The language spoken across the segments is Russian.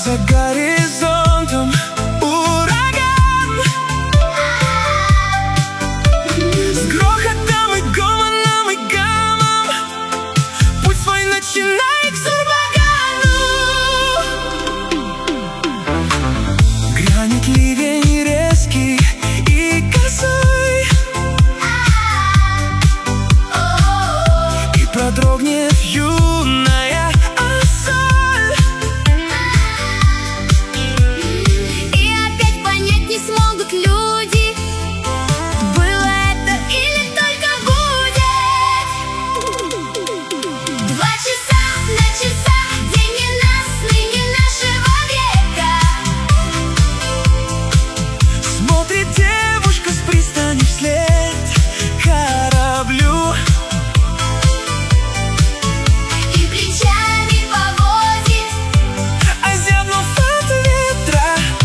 за горизонтом ураган. С грохотом и гомоном и гамом путь свой начинает к Зурбагану. Грянет ливень резкий и косой, и продрогнет юная осоль. И опять понять не смогут люди, было это или только будет. 2 часа на часах, день ненастный, не нашего века. Смотрит девушка с пристани вслед кораблю, И плечами поводит, озябнув от ветра.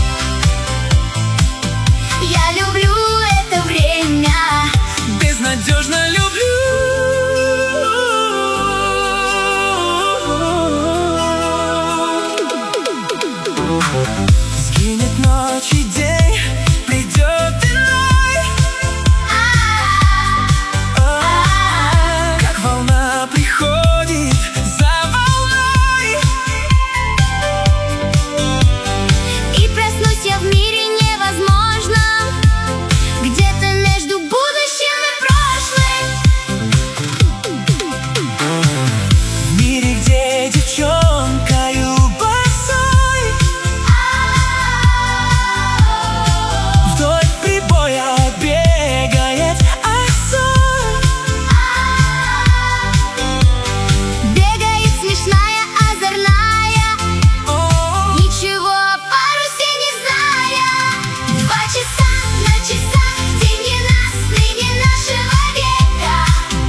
я люблю это время. Безнадежно люблю. Сгинет ночь и день, придет иной, как волна приходит за волной. И проснусь я в мире невозможном, где-то между будущим и прошлым. В мире, где девчонкою босой вдоль прибоя бегает осоль. Бегает смешная, озорная, ничего о парусе не зная. 2 часа на часах, день ненастный, не нашего века.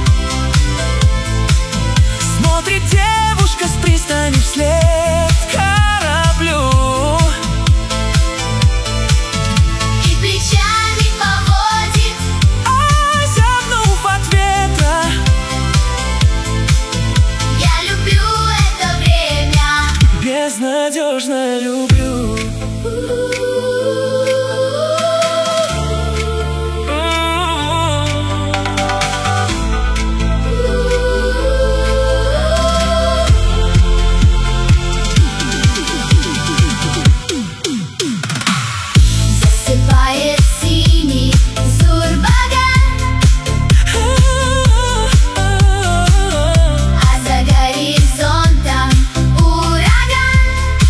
Смотрит девушка с пристани вслед кораблю, И плечами поводит, озябнув от ветра. я люблю это время. Безнадежно люблю. Засыпает синий Зурбаган, а за горизонтом ураган.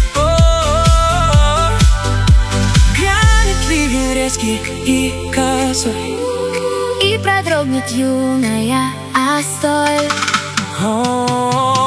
Грянет ливень резкий и косой. И продрогнет юная осоль.